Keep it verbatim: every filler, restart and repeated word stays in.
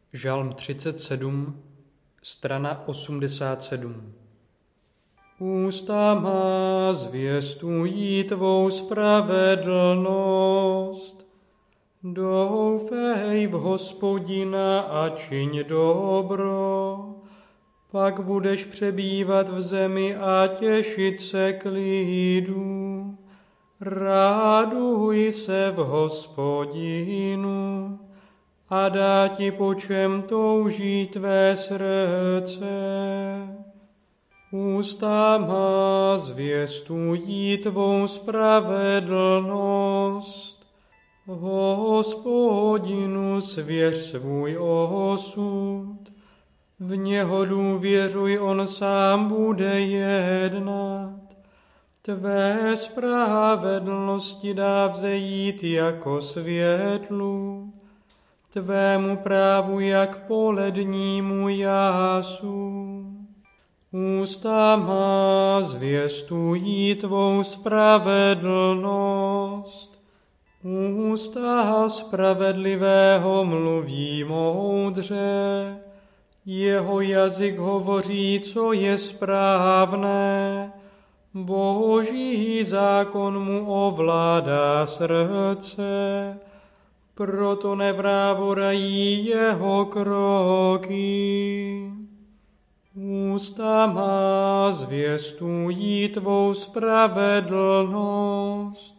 Žalm třicet sedm, strana osmdesát sedm. Ústa má zvěstují tvou spravedlnost. Doufej v Hospodina a čiň dobro. Pak budeš přebývat v zemi a těšit se klidu. Raduj se v Hospodinu a dá ti, po čem touží tvé srdce. Ústa má zvěstují tvou spravedlnost. Hospodinu svěř svůj osud. V něho důvěřuj, on sám bude jednat. Tvé spravedlnosti dá vzejít jako světlu, tvému právu jak polednímu jásu. Ústa má zvěstují tvou spravedlnost. Ústa spravedlivého mluví moudře, jeho jazyk hovoří, co je správné. Boží zákon mu ovládá srdce, proto nevrávorají jeho kroky. Ústa má zvěstují tvou spravedlnost.